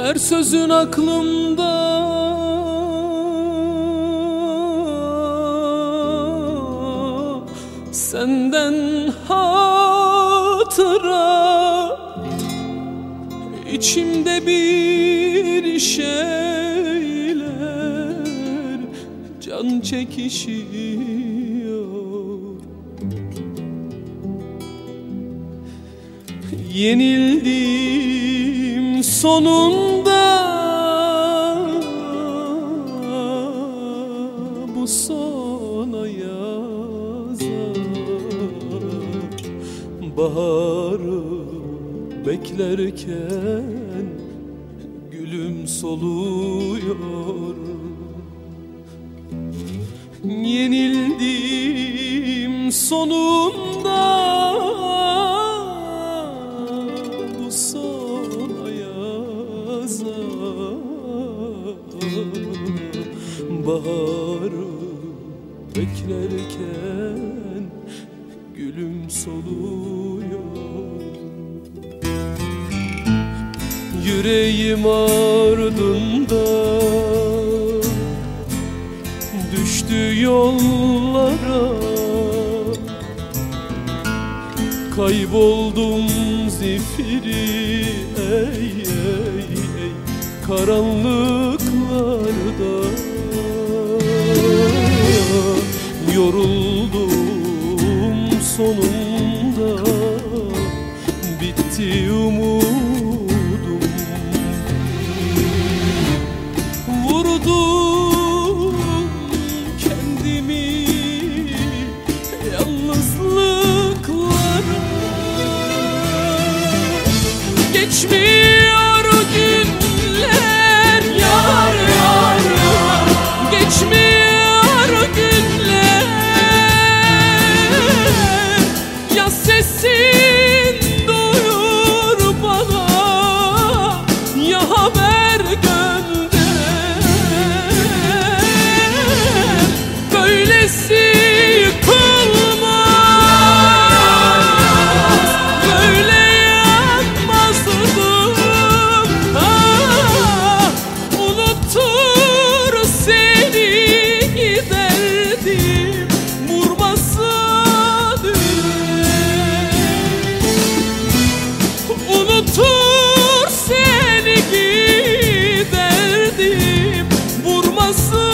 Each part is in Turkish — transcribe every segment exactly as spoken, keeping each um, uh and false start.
Her sözün aklımda, senden hatıra. İçimde bir şeyler can çekişiyor. Yenildim sonunda, bu sona yazar. Baharı beklerken gülüm soluyor. Yenildim sonunda, bu sona yazar. Baharı beklerken gülüm soluyor. Yüreğim ardında düştü yollara. Kayboldum zifiri, ey ey ey karanlıklarda. Yoruldum sonunda, bitti umudum. Vurdum kendimi yalnızlıklara. Geçmiyor günler yar yar yar, geçmiyor günler. Ya sesin duyur bana, ya haber gönder. Böylesi yıkılmaz, böyle yanmazdım. Ah, unutur seni giderdim, vurmasın unutur seni giderdim, vurmasın.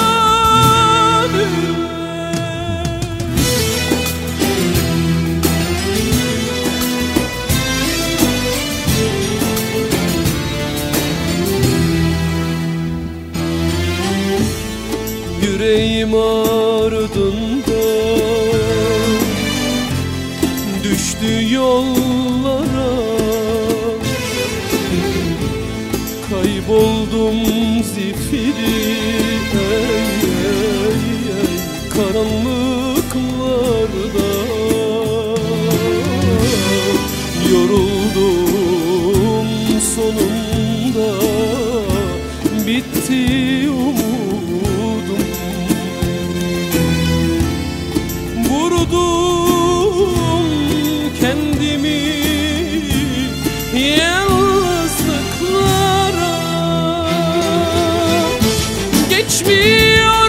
Yüreğim ardında düştü yollara. Kayboldum zifiri, ey ey ey karanlıklarda. Yoruldum sonunda, bitti umudum. Vurdum kendimi yalnızlıklara. Geçmiyor